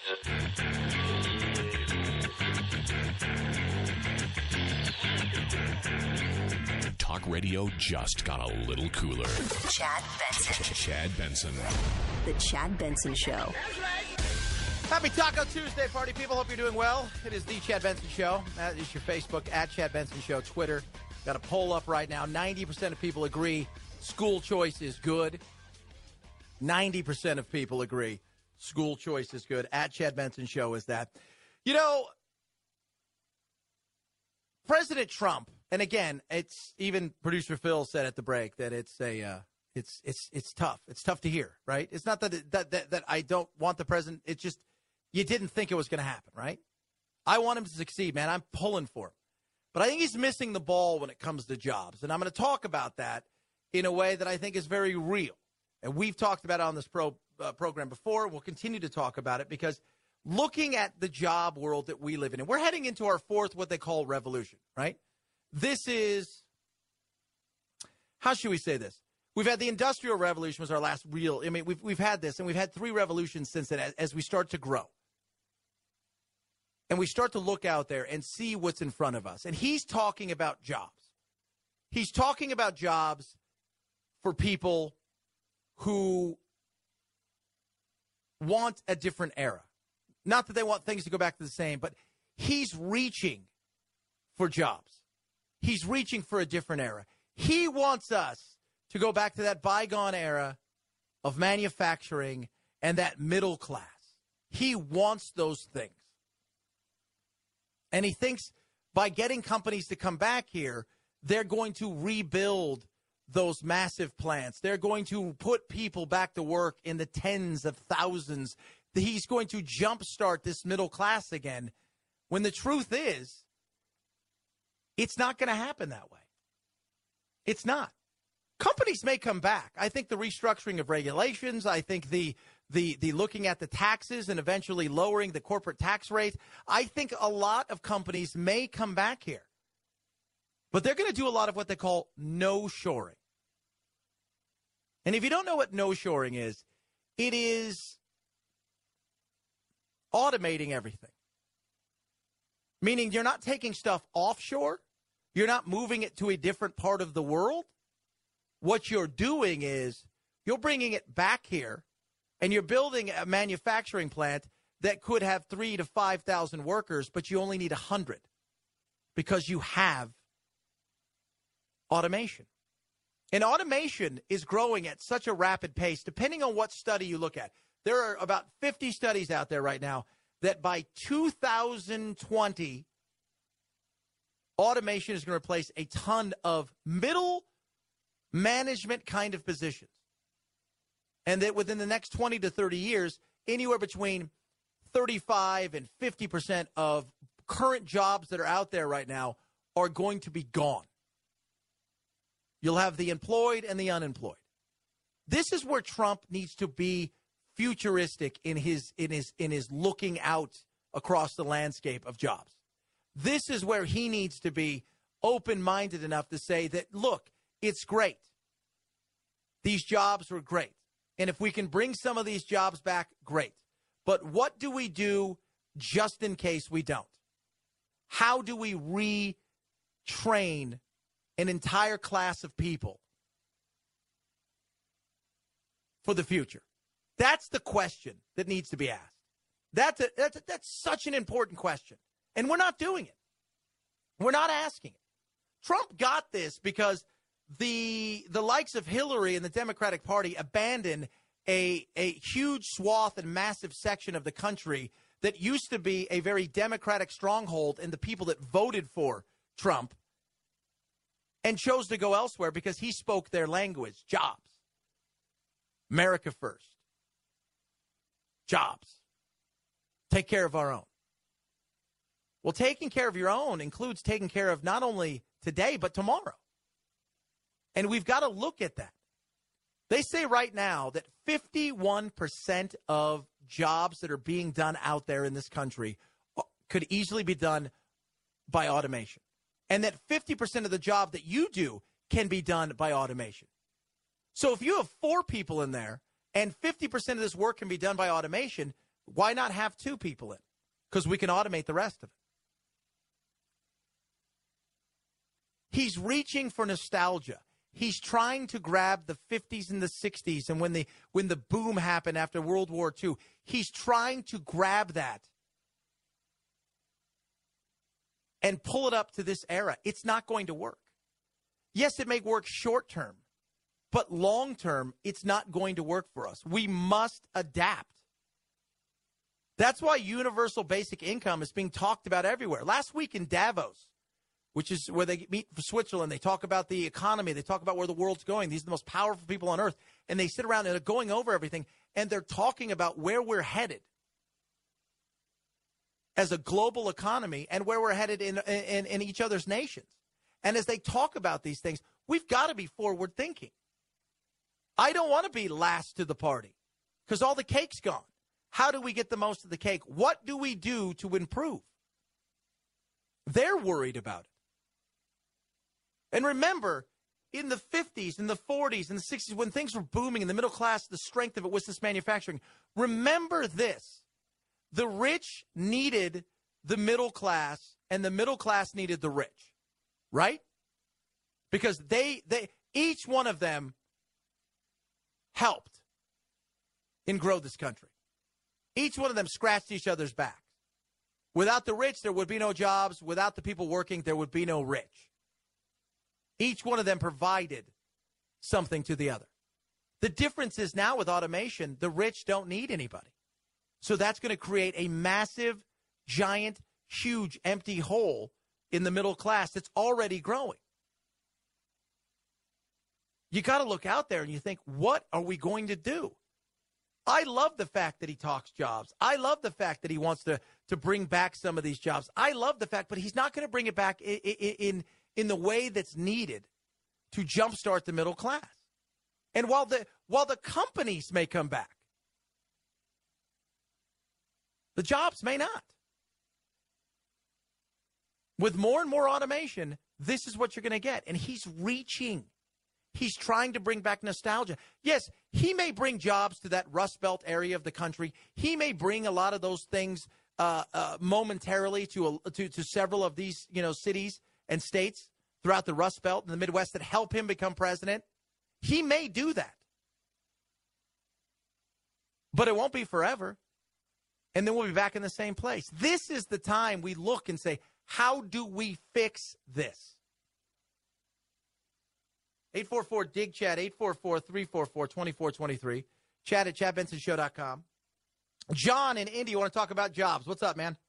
Talk radio just got a little cooler. Chad Benson. Chad Benson. The Chad Benson Show. Happy Taco Tuesday, party people. Hope you're doing well. It is the Chad Benson Show. That is your Facebook, at Chad Benson Show, Twitter. Got a poll up right now. 90% of people agree school choice is good. 90% of people agree school choice is good. At Chad Benson Show is that. You know, President Trump, and again, it's even producer Phil said at the break that it's tough. It's tough to hear, right? It's not that I don't want the president. It's just you didn't think it was going to happen, right? I want him to succeed, man. I'm pulling for him. But I think he's missing the ball when it comes to jobs. And I'm going to talk about that in a way that I think is very real. And we've talked about it on this program before. We'll continue to talk about it because looking at the job world that we live in, and we're heading into our fourth, what they call revolution, right? This is, how should we say this? We've had the Industrial Revolution was our last real, I mean, we've had this, and we've had three revolutions since then as we start to grow. And we start to look out there and see what's in front of us. And he's talking about jobs. He's talking about jobs for people who want a different era. Not that they want things to go back to the same, but he's reaching for jobs. He's reaching for a different era. He wants us to go back to that bygone era of manufacturing and that middle class. He wants those things. And he thinks by getting companies to come back here, they're going to rebuild those massive plants. They're going to put people back to work in the tens of thousands. He's going to jumpstart this middle class again, when the truth is, it's not going to happen that way. It's not. Companies may come back. I think the restructuring of regulations, I think the looking at the taxes and eventually lowering the corporate tax rate, I think a lot of companies may come back here. But they're going to do a lot of what they call no-shoring. And if you don't know what no-shoring is, it is automating everything. Meaning you're not taking stuff offshore. You're not moving it to a different part of the world. What you're doing is you're bringing it back here, and you're building a manufacturing plant that could have 3,000 to 5,000 workers, but you only need 100 because you have automation. And automation is growing at such a rapid pace, depending on what study you look at. There are about 50 studies out there right now that by 2020, automation is going to replace a ton of middle management kind of positions. And that within the next 20 to 30 years, anywhere between 35 and 50% of current jobs that are out there right now are going to be gone. You'll have the employed and the unemployed. This is where Trump needs to be futuristic in his looking out across the landscape of jobs. This is where he needs to be open-minded enough to say that, look, it's great. These jobs were great. And if we can bring some of these jobs back, great. But what do we do just in case we don't? How do we retrain an entire class of people for the future? That's the question that needs to be asked. That's such an important question. And we're not doing it. We're not asking it. Trump got this because the likes of Hillary and the Democratic Party abandoned a huge swath and massive section of the country that used to be a very Democratic stronghold in the people that voted for Trump and chose to go elsewhere because he spoke their language. Jobs. America first. Jobs. Take care of our own. Well, taking care of your own includes taking care of not only today, but tomorrow. And we've got to look at that. They say right now that 51% of jobs that are being done out there in this country could easily be done by automation. And that 50% of the job that you do can be done by automation. So if you have 4 people in there and 50% of this work can be done by automation, Why not have 2 people in? Because we can automate the rest of it. He's reaching for nostalgia. He's trying to grab the 50s and the 60s and when the boom happened after World War II. He's trying to grab that and pull it up to this era. It's not going to work. Yes, it may work short term, but long term, it's not going to work for us. We must adapt. That's why universal basic income is being talked about everywhere. Last week in Davos, which is where they meet for Switzerland, they talk about the economy. They talk about where the world's going. These are the most powerful people on earth. And they sit around and they're going over everything, and they're talking about where we're headed as a global economy and where we're headed in each other's nations. And as they talk about these things, we've got to be forward thinking. I don't want to be last to the party because all the cake's gone. How do we get the most of the cake? What do we do to improve? They're worried about it. And remember, in the 50s, in the 40s, in the 60s, when things were booming in the middle class, the strength of it was this manufacturing. Remember this. The rich needed the middle class, and the middle class needed the rich, right? Because they each one of them helped in grow this country. Each one of them scratched each other's backs. Without the rich, there would be no jobs. Without the people working, there would be no rich. Each one of them provided something to the other. The difference is now with automation, the rich don't need anybody. So that's going to create a massive, giant, huge, empty hole in the middle class that's already growing. You got to look out there and you think, what are we going to do? I love the fact that he talks jobs. I love the fact that he wants to bring back some of these jobs. I love the fact, but he's not going to bring it back in the way that's needed to jumpstart the middle class. And while the companies may come back, the jobs may not. With more and more automation, this is what you're going to get. And he's reaching. He's trying to bring back nostalgia. Yes, he may bring jobs to that Rust Belt area of the country. He may bring a lot of those things momentarily to several of these cities and states throughout the Rust Belt and the Midwest that help him become president. He may do that. But it won't be forever. And then we'll be back in the same place. This is the time we look and say, how do we fix this? 844-DIG-CHAT, 844-344-2423. Chat at ChadBensonShow.com. John in Indy, you want to talk about jobs. What's up, man?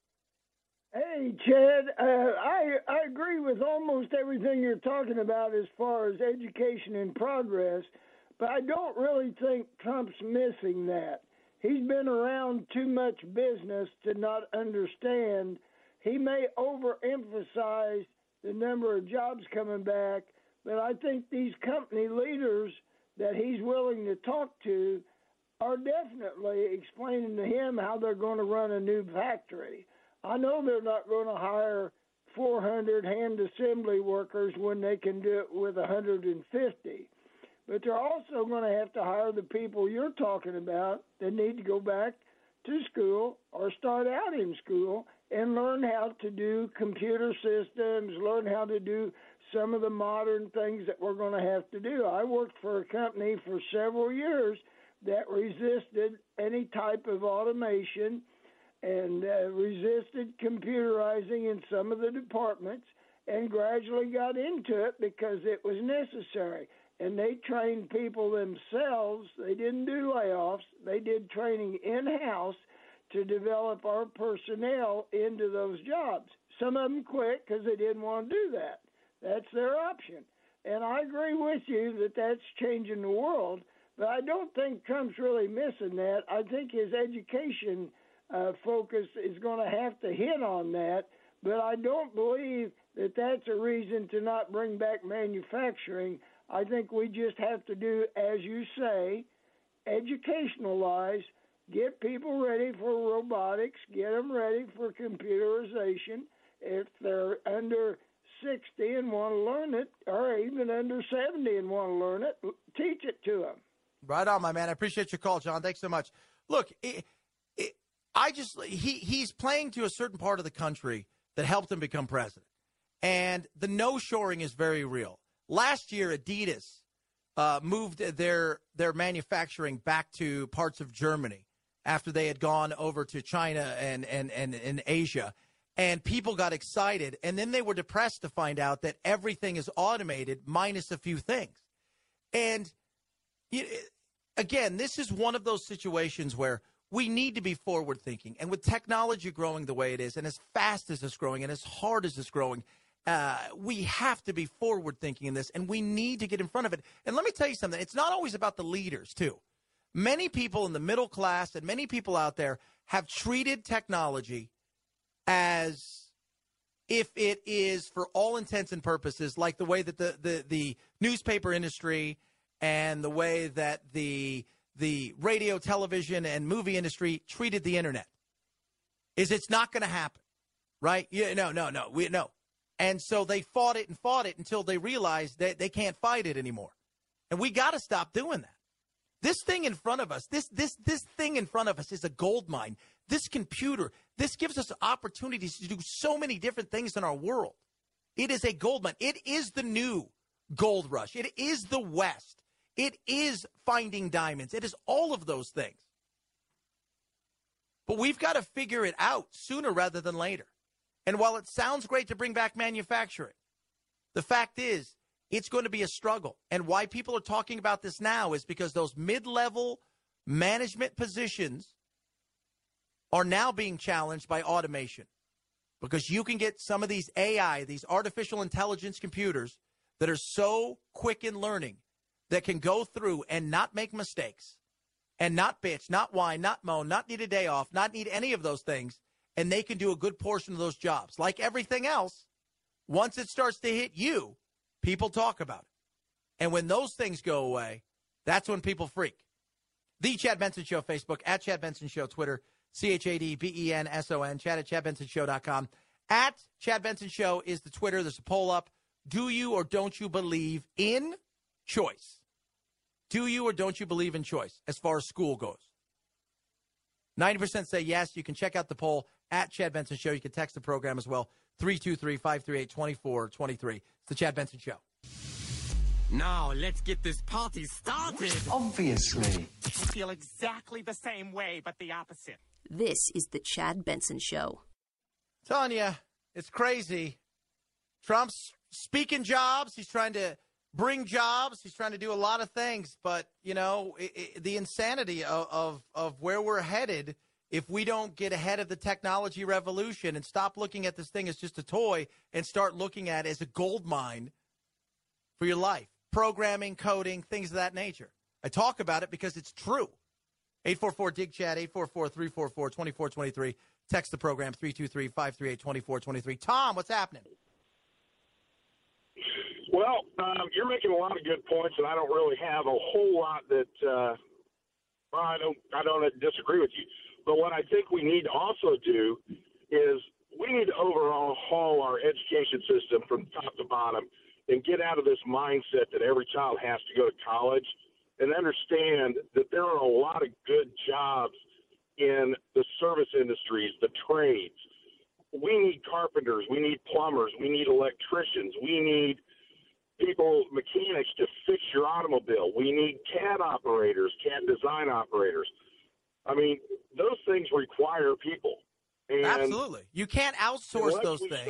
Hey, Chad. I agree with almost everything you're talking about as far as education and progress, but I don't really think Trump's missing that. He's been around too much business to not understand. He may overemphasize the number of jobs coming back, but I think these company leaders that he's willing to talk to are definitely explaining to him how they're going to run a new factory. I know they're not going to hire 400 hand assembly workers when they can do it with 150. But they're also going to have to hire the people you're talking about that need to go back to school or start out in school and learn how to do computer systems, learn how to do some of the modern things that we're going to have to do. I worked for a company for several years that resisted any type of automation and resisted computerizing in some of the departments and gradually got into it because it was necessary. And they trained people themselves. They didn't do layoffs. They did training in-house to develop our personnel into those jobs. Some of them quit because they didn't want to do that. That's their option. And I agree with you that that's changing the world, but I don't think Trump's really missing that. I think his education focus is going to have to hit on that, but I don't believe that that's a reason to not bring back manufacturing. I think we just have to do, as you say, educationalize, get people ready for robotics, get them ready for computerization. If they're under 60 and want to learn it, or even under 70 and want to learn it, teach it to them. Right on, my man. I appreciate your call, John. Thanks so much. Look, he's playing to a certain part of the country that helped him become president. And the no-shoring is very real. Last year, Adidas moved their manufacturing back to parts of Germany after they had gone over to China and Asia. And people got excited. And then they were depressed to find out that everything is automated minus a few things. And again, this is one of those situations where we need to be forward-thinking. And with technology growing the way it is, and as fast as it's growing, and as hard as it's growing, we have to be forward-thinking in this, and we need to get in front of it. And let me tell you something. It's not always about the leaders, too. Many people in the middle class and many people out there have treated technology as if it is, for all intents and purposes, like the way that the newspaper industry and the way that the radio, television, and movie industry treated the internet. It's not going to happen, right? No. And so they fought it until they realized that they can't fight it anymore. And we got to stop doing that. This thing in front of us, this thing in front of us is a gold mine. This computer, this gives us opportunities to do so many different things in our world. It is a gold mine. It is the new gold rush. It is the West. It is finding diamonds. It is all of those things. But we've got to figure it out sooner rather than later. And while it sounds great to bring back manufacturing, the fact is it's going to be a struggle. And why people are talking about this now is because those mid-level management positions are now being challenged by automation. Because you can get some of these AI, these artificial intelligence computers that are so quick in learning that can go through and not make mistakes and not bitch, not whine, not moan, not need a day off, not need any of those things. And they can do a good portion of those jobs. Like everything else, once it starts to hit you, people talk about it. And when those things go away, that's when people freak. The Chad Benson Show, Facebook, at Chad Benson Show, Twitter, ChadBenson, Chad at ChadBensonShow.com. At Chad Benson Show is the Twitter. There's a poll up. Do you or don't you believe in choice? Do you or don't you believe in choice as far as school goes? 90% say yes. You can check out the poll at Chad Benson Show. You can text the program as well. 323-538-2423. It's the Chad Benson Show. Now, let's get this party started. Obviously. I feel exactly the same way, but the opposite. This is the Chad Benson Show. Telling you, it's crazy. Trump's speaking jobs. He's trying to bring jobs. He's trying to do a lot of things. But, you know, the insanity of where we're headed, if we don't get ahead of the technology revolution and stop looking at this thing as just a toy and start looking at it as a gold mine for your life. Programming, coding, things of that nature. I talk about it because it's true. 844-DIG-CHAD, 844-344-2423. Text the program, 323-538-2423. Tom, what's happening? Well, you're making a lot of good points, and I don't really have a whole lot that I don't disagree with you. But what I think we need to also do is we need to overhaul our education system from top to bottom and get out of this mindset that every child has to go to college and understand that there are a lot of good jobs in the service industries, the trades. We need carpenters. We need plumbers. We need electricians. We need mechanics to fix your automobile. We need CAD operators, CAD design operators. I mean, those things require people. And absolutely. You can't outsource those things.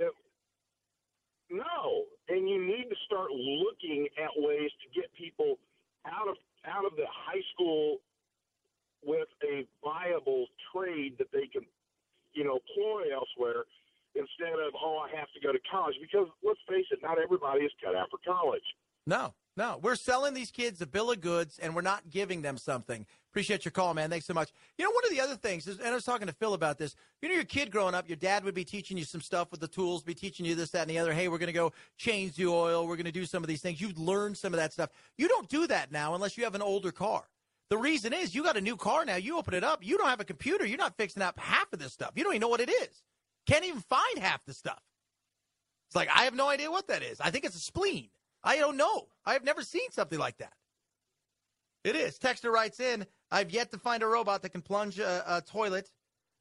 No. And you need to start looking at ways to get people out of the high school with a viable trade that they can, employ elsewhere instead of, I have to go to college. Because let's face it, not everybody is cut out for college. No. We're selling these kids a bill of goods, and we're not giving them something. Appreciate your call, man. Thanks so much. One of the other things is, and I was talking to Phil about this, your kid growing up, your dad would be teaching you some stuff with the tools, be teaching you this, that, and the other. Hey, we're going to go change the oil. We're going to do some of these things. You'd learn some of that stuff. You don't do that now unless you have an older car. The reason is you got a new car now. You open it up. You don't have a computer. You're not fixing up half of this stuff. You don't even know what it is. Can't even find half the stuff. It's like, I have no idea what that is. I think it's a spleen. I don't know. I have never seen something like that. It is. Texter writes in, I've yet to find a robot that can plunge a toilet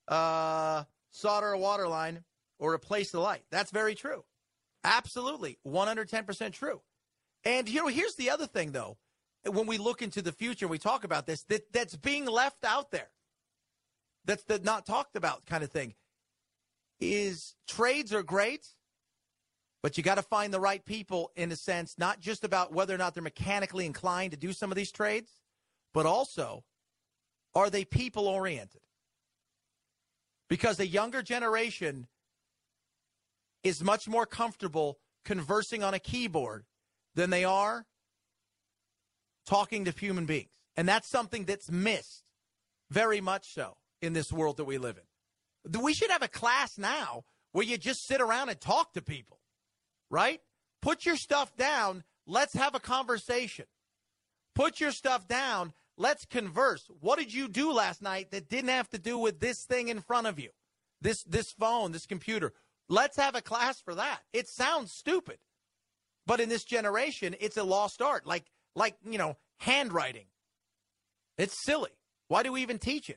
solder a water line or replace the light. That's very true. Absolutely. 110% true. And, here's the other thing, though. When we look into the future, we talk about this, that's being left out there. That's the not talked about kind of thing. Is trades are great, but you got to find the right people in a sense, not just about whether or not they're mechanically inclined to do some of these trades, but also, are they people-oriented? Because the younger generation is much more comfortable conversing on a keyboard than they are talking to human beings. And that's something that's missed very much so in this world that we live in. We should have a class now where you just sit around and talk to people, right? Put your stuff down. Let's have a conversation. Put your stuff down. Let's converse. What did you do last night that didn't have to do with this thing in front of you? This phone, this computer. Let's have a class for that. It sounds stupid. But in this generation, it's a lost art. Like handwriting. It's silly. Why do we even teach it?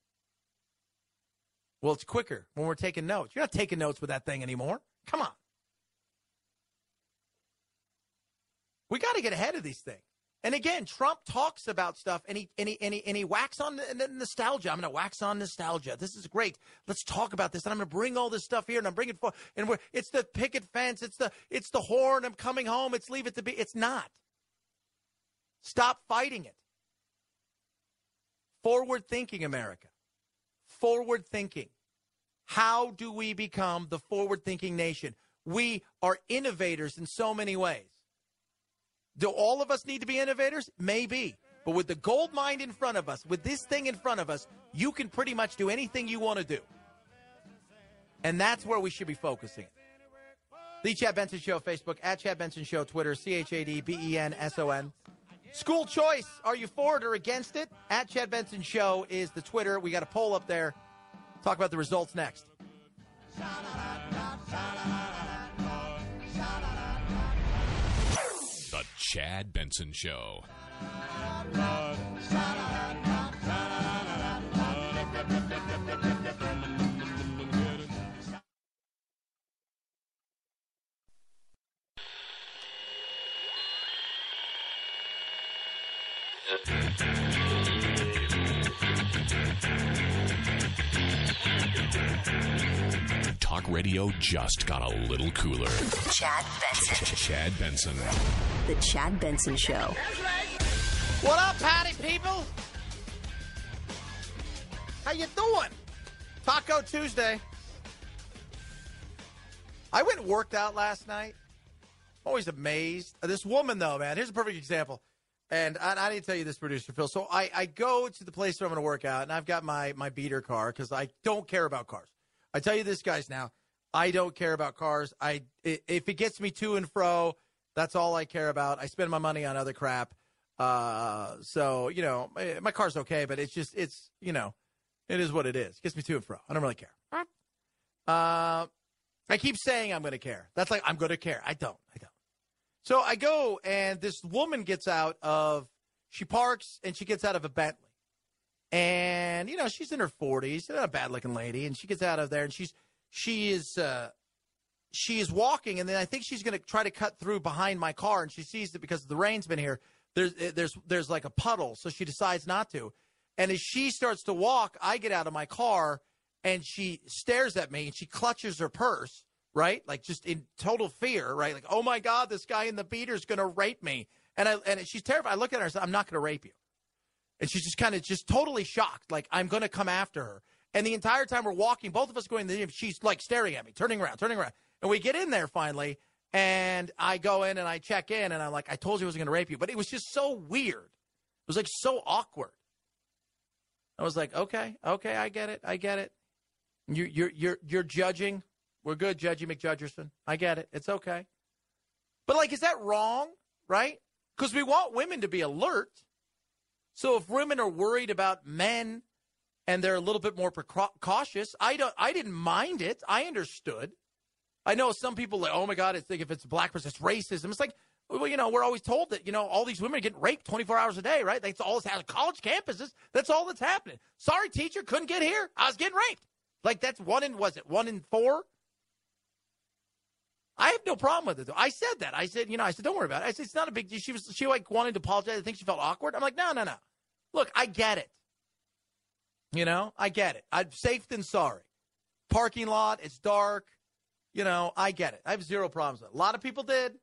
Well, it's quicker when we're taking notes. You're not taking notes with that thing anymore. Come on. We got to get ahead of these things. And again, Trump talks about stuff, and he whacks on the nostalgia. I'm going to wax on nostalgia. This is great. Let's talk about this. And I'm going to bring all this stuff here, and I'm bringing it. And it's the picket fence. It's the horn. I'm coming home. It's leave it to be. It's not. Stop fighting it. Forward thinking, America. Forward thinking. How do we become the forward thinking nation? We are innovators in so many ways. Do all of us need to be innovators? Maybe. But with the gold mine in front of us, with this thing in front of us, you can pretty much do anything you want to do. And that's where we should be focusing. The Chad Benson Show, Facebook, at Chad Benson Show, Twitter, ChadBenson. School choice, are you for it or against it? At Chad Benson Show is the Twitter. We got a poll up there. Talk about the results next. The Chad Benson Show. Talk radio just got a little cooler. Chad Benson. Chad Benson. The Chad Benson Show. What up, Patty people? How you doing? Taco Tuesday. I went and worked out last night. I'm always amazed. This woman, though, man, here's a perfect example. And I didn't tell you this, producer Phil. So I go to the place where I'm going to work out, and I've got my beater car because I don't care about cars. I tell you this, guys, now, I don't care about cars. If it gets me to and fro, that's all I care about. I spend my money on other crap. So, my car's okay, but it is what it is. It gets me to and fro. I don't really care. I keep saying I'm going to care. That's like, I'm going to care. I don't. So I go, and this woman she parks, and she gets out of a Bentley. And, she's in her 40s, she's not a bad-looking lady, and she gets out of there, and she is walking, and then I think she's going to try to cut through behind my car, and she sees that because the rain's been here, there's like a puddle, so she decides not to. And as she starts to walk, I get out of my car, and she stares at me, and she clutches her purse, right? Like just in total fear, right? Like, oh, my God, this guy in the beater is going to rape me. And she's terrified. I look at her and I said, I'm not going to rape you. And she's just kind of totally shocked, like I'm going to come after her. And the entire time we're walking, both of us going to the gym, she's like staring at me, turning around. And we get in there finally, and I go in and I check in, and I'm like, I told you I wasn't going to rape you. But it was just so weird. It was like so awkward. I was like, okay, I get it. You're judging. We're good, Judgy McJudgerson. I get it. It's okay. But like, is that wrong, right? Because we want women to be alert. So if women are worried about men and they're a little bit more cautious, I didn't mind it. I understood. I know some people like, oh my God, it's like if it's a black person, it's racism. It's like, well, we're always told that, all these women are getting raped 24 hours a day, right? That's all that's happening. College campuses, that's all that's happening. Sorry, teacher, couldn't get here. I was getting raped. Like, that's 1 in 4? I have no problem with it, though. I said that. I said, don't worry about it. I said, it's not a big deal. She wanted to apologize. I think she felt awkward. I'm like, no. Look, I get it. I get it. I'm safe than sorry. Parking lot, it's dark. I get it. I have zero problems with it. A lot of people did.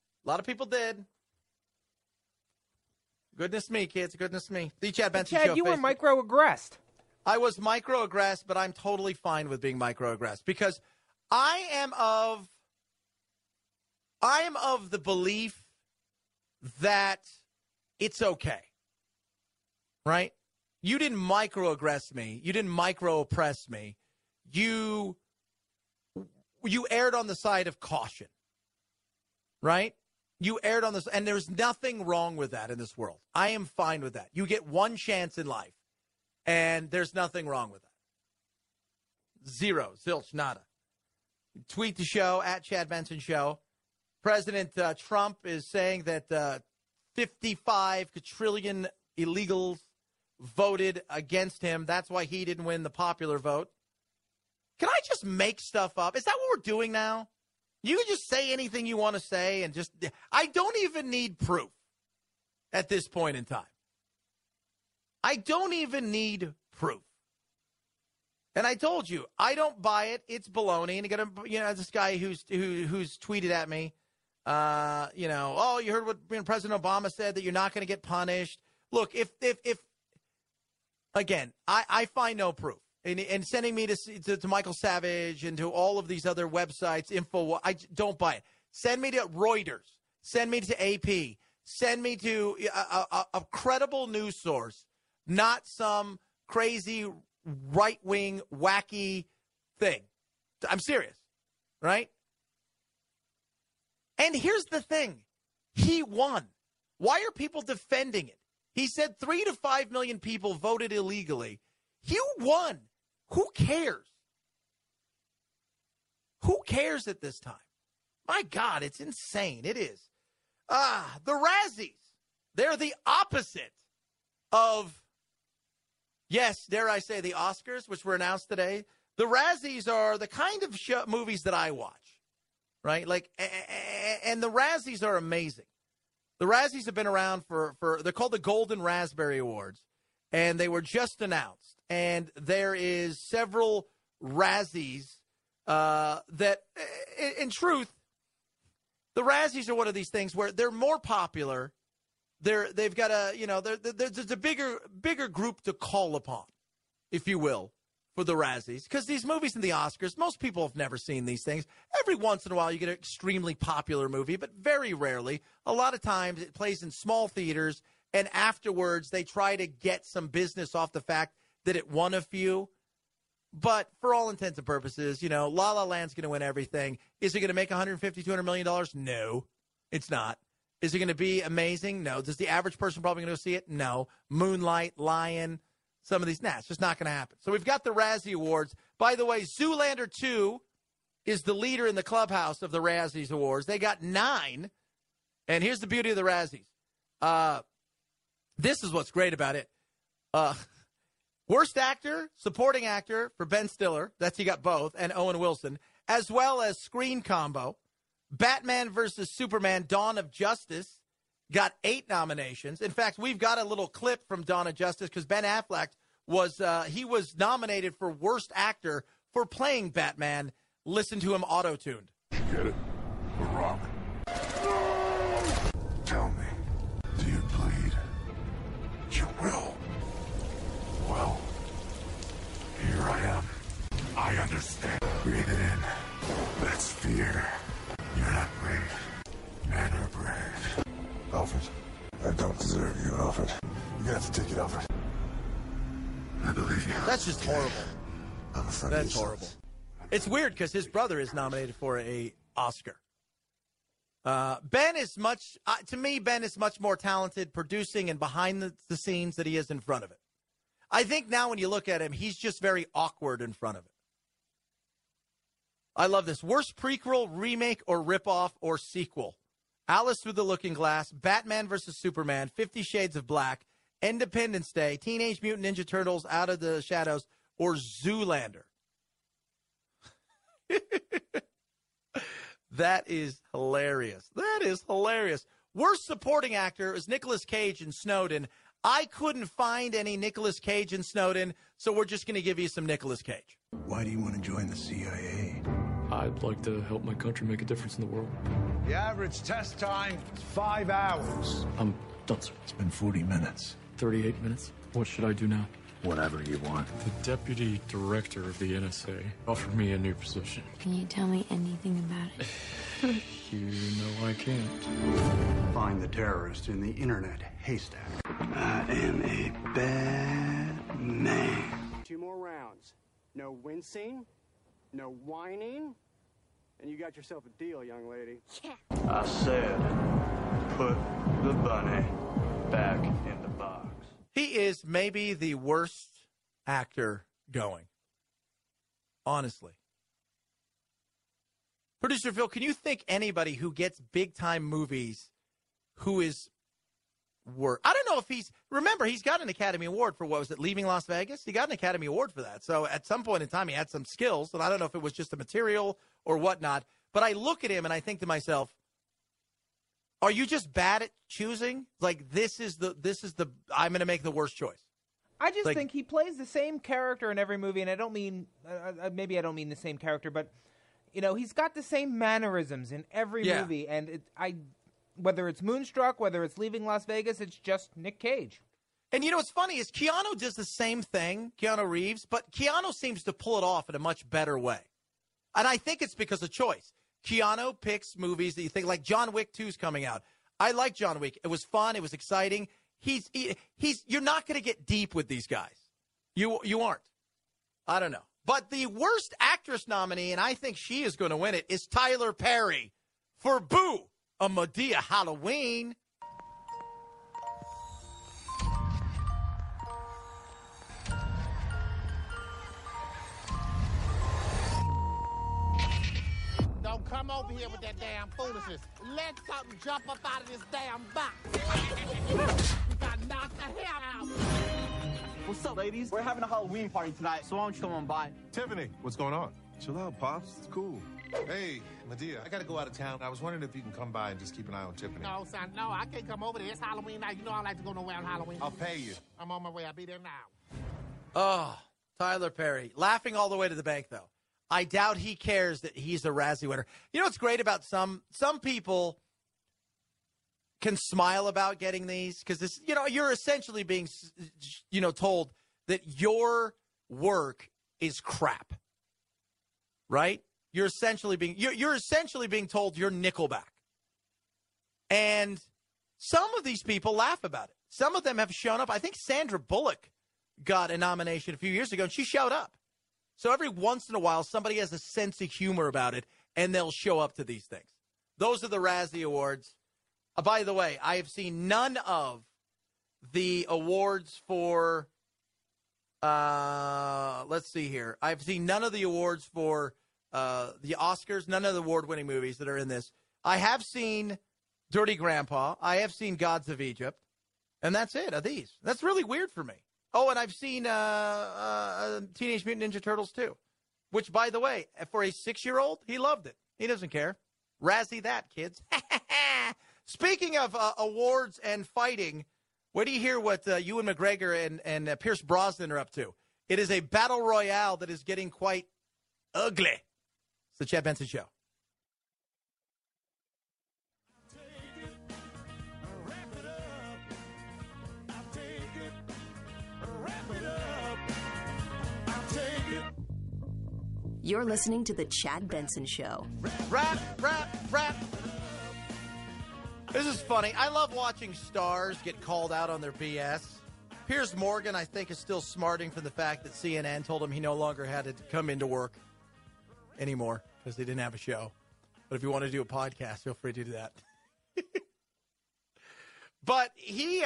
Goodness me, kids. Goodness me. The Chad Benson Show. Chad, you were microaggressed. I was microaggressed, but I'm totally fine with being microaggressed because I am of the belief that it's okay. Right? You didn't microaggress me. You didn't micro-oppress me. You erred on the side of caution. Right? You erred on this, and there's nothing wrong with that in this world. I am fine with that. You get one chance in life, and there's nothing wrong with that. Zero, zilch, nada. Tweet the show, at Chad Benson Show. President Trump is saying that 55 quadrillion illegals voted against him. That's why he didn't win the popular vote. Can I just make stuff up? Is that what we're doing now? You can just say anything you want to say and just – I don't even need proof at this point in time. I don't even need proof. And I told you, I don't buy it. It's baloney. And you got this guy who's tweeted at me, oh, you heard what President Obama said, that you're not going to get punished. Look, if again, I find no proof. And sending me to Michael Savage and to all of these other websites, info, I don't buy it. Send me to Reuters. Send me to AP. Send me to a credible news source, not some crazy right-wing, wacky thing. I'm serious, right? And here's the thing. He won. Why are people defending it? He said 3 to 5 million people voted illegally. You won. Who cares? Who cares at this time? My God, it's insane. It is. The Razzies. They're the opposite of, yes, dare I say, the Oscars, which were announced today. The Razzies are the kind of movies that I watch, right? Like, and the Razzies are amazing. The Razzies have been around for they're called the Golden Raspberry Awards, and they were just announced. And there is several Razzies that, in truth, the Razzies are one of these things where they're more popular. They've got there's a bigger group to call upon, if you will, for the Razzies. Because these movies in the Oscars, most people have never seen these things. Every once in a while you get an extremely popular movie, but very rarely. A lot of times it plays in small theaters, and afterwards they try to get some business off the fact that it won a few. But for all intents and purposes, La La Land's going to win everything. Is it going to make $150, $200 million? No, it's not. Is it going to be amazing? No. Does the average person probably going to go see it? No. Moonlight, Lion, some of these. Nah, it's just not going to happen. So we've got the Razzie Awards. By the way, Zoolander 2 is the leader in the clubhouse of the Razzies Awards. They got 9. And here's the beauty of the Razzies. This is what's great about it. Worst actor, supporting actor for Ben Stiller. He got both. And Owen Wilson. As well as screen combo. Batman versus Superman, Dawn of Justice, got 8 nominations. In fact, we've got a little clip from Dawn of Justice because Ben Affleck was nominated for Worst Actor for playing Batman. Listen to him auto-tuned. Get it? We're wrong. Tell me, do you bleed? You will. Well, here I am. I understand. Breathe it in. That's fear. You're not brave. Men are brave. Alfred, I don't deserve you, Alfred. You're gonna have to take it, Alfred. I believe you. That's just horrible. I'm a friend. That's horrible. It's weird because his brother is nominated for an Oscar. Ben is much, to me, Ben is much more talented producing and behind the scenes than he is in front of it. I think now when you look at him, he's just very awkward in front of it. I love this. Worst prequel, remake, or ripoff, or sequel. Alice Through the Looking Glass, Batman vs. Superman, 50 Shades of Black, Independence Day, Teenage Mutant Ninja Turtles, Out of the Shadows, or Zoolander. That is hilarious. That is hilarious. Worst supporting actor is Nicolas Cage in Snowden. I couldn't find any Nicolas Cage in Snowden, so we're just going to give you some Nicolas Cage. Why do you want to join the CIA? I'd like to help my country make a difference in the world. The average test time is 5 hours. I'm done, sir. It's been 40 minutes. 38 minutes. What should I do now? Whatever you want. The deputy director of the NSA offered me a new position. Can you tell me anything about it? You know I can't. Find the terrorist in the internet haystack. I am a bad man. 2 more rounds. No wincing, no whining, and you got yourself a deal, young lady. Yeah. I said, put the bunny back in the box. He is maybe the worst actor going. Honestly. Producer Phil, can you think anybody who gets big-time movies who is worse? I don't know if remember, he's got an Academy Award for, what was it, Leaving Las Vegas? He got an Academy Award for that. So at some point in time, he had some skills, and I don't know if it was just the material or whatnot. But I look at him and I think to myself, are you just bad at choosing? Like, this is the I'm going to make the worst choice. I just think he plays the same character in every movie, and I don't mean, maybe I don't mean the same character, but, you know, he's got the same mannerisms in every movie, and whether it's Moonstruck, whether it's Leaving Las Vegas, it's just Nick Cage. And you know what's funny is Keanu does the same thing, Keanu Reeves, but Keanu seems to pull it off in a much better way. And I think it's because of choice. Keanu picks movies that you think, like John Wick 2 is coming out. I like John Wick. It was fun. It was exciting. You're not going to get deep with these guys. You aren't. I don't know. But the worst actress nominee, and I think she is going to win it, is Tyler Perry for Boo, a Madea Halloween. Don't come over here with that damn foolishness. Let something jump up out of this damn box. You got knocked the hell out. What's up, ladies? We're having a Halloween party tonight, so why don't you come on by? Tiffany, what's going on? Chill out, Pops. It's cool. Hey, Madea, I gotta go out of town. I was wondering if you can come by and just keep an eye on Tiffany. No, son, no, I can't come over there. It's Halloween night. You know I like to go nowhere on Halloween. I'll pay you. I'm on my way. I'll be there now. Oh, Tyler Perry. Laughing all the way to the bank, though. I doubt he cares that he's a Razzie winner. You know what's great about some people can smile about getting these because this, you know, you're essentially being, you know, told that your work is crap, right? You're essentially being told you're Nickelback, and some of these people laugh about it. Some of them have shown up. I think Sandra Bullock got a nomination a few years ago, and she showed up. So every once in a while, somebody has a sense of humor about it, and they'll show up to these things. Those are the Razzie Awards. By the way, I have seen none of the awards for, let's see here. I've seen none of the awards for the Oscars, none of the award-winning movies that are in this. I have seen Dirty Grandpa. I have seen Gods of Egypt. And that's it, of these. That's really weird for me. Oh, and I've seen Teenage Mutant Ninja Turtles, too. Which, by the way, for a 6-year-old, he loved it. He doesn't care. Razzie that, kids. Speaking of awards and fighting, what do you hear what Ewan McGregor and Pierce Brosnan are up to? It is a battle royale that is getting quite ugly. It's the Chad Benson Show. You're listening to The Chad Benson Show. Rap. This is funny. I love watching stars get called out on their BS. Piers Morgan, I think, is still smarting from the fact that CNN told him he no longer had to come into work anymore because they didn't have a show. But if you want to do a podcast, feel free to do that. But he's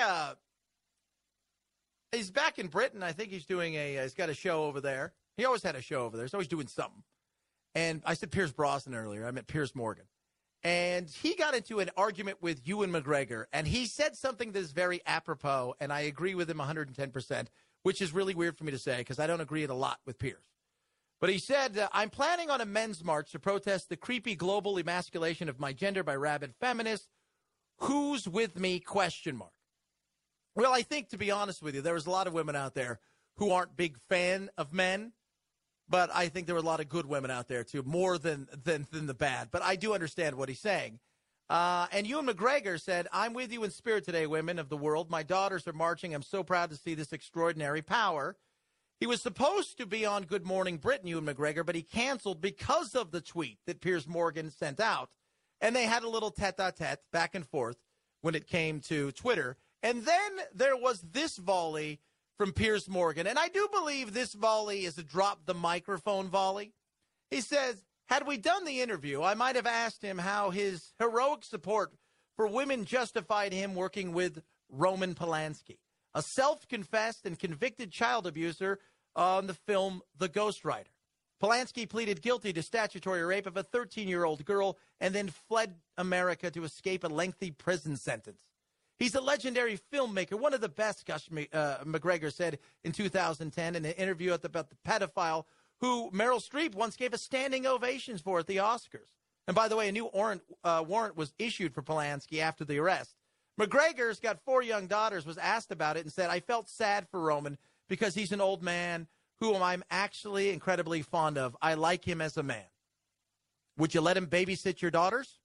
back in Britain. I think he's doing he's got a show over there. He always had a show over there. He's always doing something. And I said Pierce Brosnan earlier. I meant Piers Morgan. And he got into an argument with Ewan McGregor. And he said something that is very apropos. And I agree with him 110%, which is really weird for me to say because I don't agree a lot with Piers. But he said, I'm planning on a men's march to protest the creepy global emasculation of my gender by rabid feminists. Who's with me? ? Well, I think, to be honest with you, there was a lot of women out there who aren't big fan of men, but I think there were a lot of good women out there, too, more than the bad. But I do understand what he's saying. And Ewan McGregor said, I'm with you in spirit today, women of the world. My daughters are marching. I'm so proud to see this extraordinary power. He was supposed to be on Good Morning Britain, Ewan McGregor, but he canceled because of the tweet that Piers Morgan sent out. And they had a little tete-a-tete back and forth when it came to Twitter. And then there was this volley from Piers Morgan. And I do believe this volley is a drop the microphone volley. He says, had we done the interview, I might have asked him how his heroic support for women justified him working with Roman Polanski, a self-confessed and convicted child abuser on the film The Ghostwriter. Polanski pleaded guilty to statutory rape of a 13-year-old girl and then fled America to escape a lengthy prison sentence. He's a legendary filmmaker, one of the best, McGregor said in 2010 in an interview about the pedophile who Meryl Streep once gave a standing ovation for at the Oscars. And by the way, a new warrant was issued for Polanski after the arrest. McGregor's got 4 young daughters, was asked about it and said, I felt sad for Roman because he's an old man whom I'm actually incredibly fond of. I like him as a man. Would you let him babysit your daughters?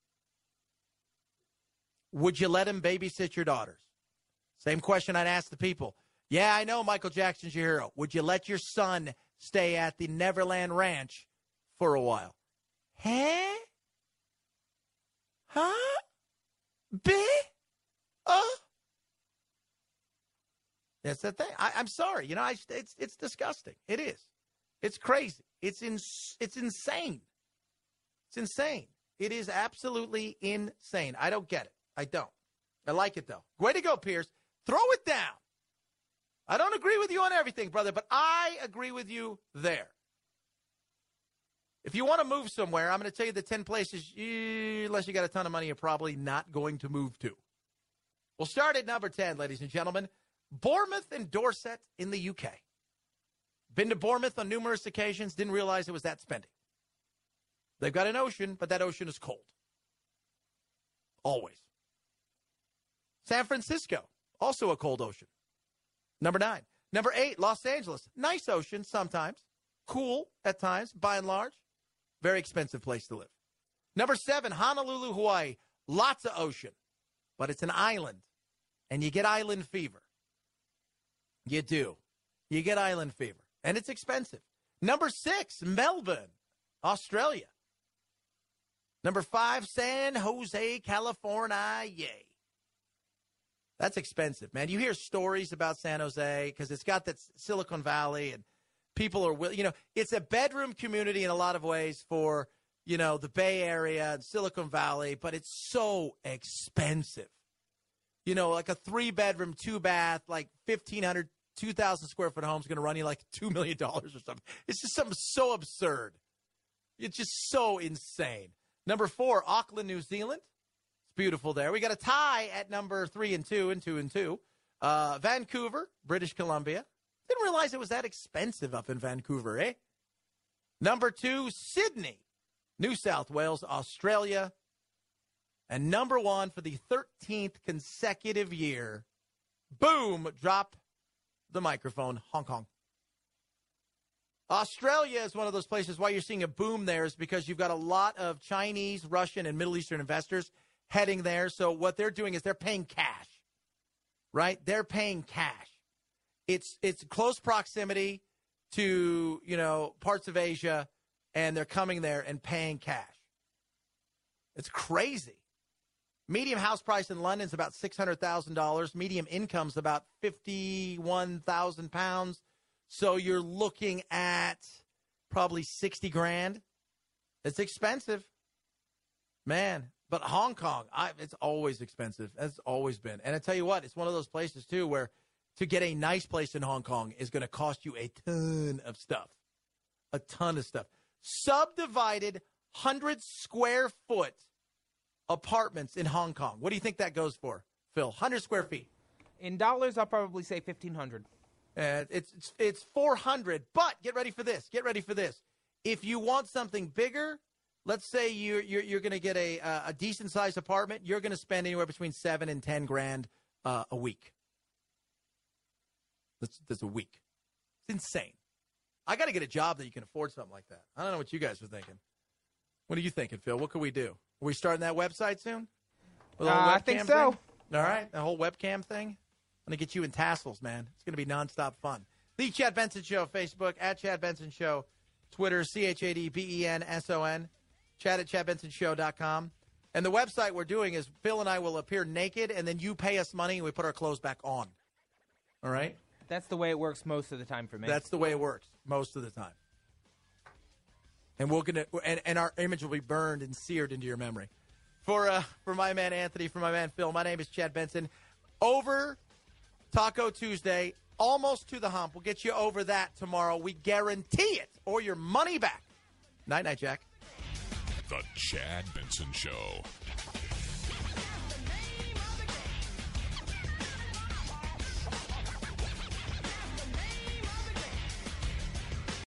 Would you let him babysit your daughters? Same question I'd ask the people. Yeah, I know Michael Jackson's your hero. Would you let your son stay at the Neverland Ranch for a while? Huh? That's the thing. I'm sorry. You know, it's disgusting. It is. It's crazy. It's insane. It's insane. It is absolutely insane. I don't get it. I don't. I like it, though. Way to go, Piers. Throw it down. I don't agree with you on everything, brother, but I agree with you there. If you want to move somewhere, I'm going to tell you the 10 places, unless you got a ton of money, you're probably not going to move to. We'll start at number 10, ladies and gentlemen. Bournemouth and Dorset in the UK. Been to Bournemouth on numerous occasions, didn't realize it was that spendy. They've got an ocean, but that ocean is cold. Always. San Francisco, also a cold ocean. Number 9. Number 8, Los Angeles. Nice ocean sometimes. Cool at times, by and large. Very expensive place to live. Number 7, Honolulu, Hawaii. Lots of ocean, but it's an island, and you get island fever. You do. You get island fever, and it's expensive. Number 6, Melbourne, Australia. Number 5, San Jose, California. Yay. That's expensive, man. You hear stories about San Jose because it's got that Silicon Valley and people are, it's a bedroom community in a lot of ways for, the Bay Area and Silicon Valley, but it's so expensive. Like a 3-bedroom, 2-bath, like 1,500, 2,000 square foot home is going to run you like $2 million or something. It's just something so absurd. It's just so insane. Number 4, Auckland, New Zealand. It's beautiful there. We got a tie at number 3 and 2 and 2 and 2. Vancouver, British Columbia. Didn't realize it was that expensive up in Vancouver, eh? Number 2, Sydney, New South Wales, Australia. And number 1 for the 13th consecutive year, boom, drop the microphone, Hong Kong. Australia is one of those places why you're seeing a boom there is because you've got a lot of Chinese, Russian, and Middle Eastern investors heading there. So what they're doing is they're paying cash, right? They're paying cash. It's close proximity to, parts of Asia, and they're coming there and paying cash. It's crazy. Medium house price in London is about $600,000. Medium income is about £51,000. So you're looking at probably $60,000. It's expensive, man. But Hong Kong, it's always expensive. It's always been. And I tell you what, it's one of those places too where to get a nice place in Hong Kong is going to cost you a ton of stuff. A ton of stuff. Subdivided 100 square foot apartments in Hong Kong. What do you think that goes for, Phil? 100 square feet. In dollars, I'll probably say $1,500. It's $400, but get ready for this. Get ready for this. If you want something bigger, let's say you're going to get a decent sized apartment, you're going to spend anywhere between $7,000 and $10,000 a week. That's a week. It's insane. I got to get a job that you can afford something like that. I don't know what you guys are thinking. What are you thinking, Phil? What can we do? Are we starting that website soon? I think so. Thing? All right, the whole webcam thing. I'm going to get you in tassels, man. It's going to be nonstop fun. The Chad Benson Show, Facebook, at Chad Benson Show, Twitter, ChadBenson, Chad at ChadBensonShow.com. And the website we're doing is Phil and I will appear naked, and then you pay us money, and we put our clothes back on. All right? That's the way it works most of the time for me. That's the way it works most of the time. And we're gonna and our image will be burned and seared into your memory. For my man Anthony, for my man Phil, my name is Chad Benson. Over Taco Tuesday, almost to the hump. We'll get you over that tomorrow. We guarantee it, or your money back. Night, Jack. The Chad Benson Show.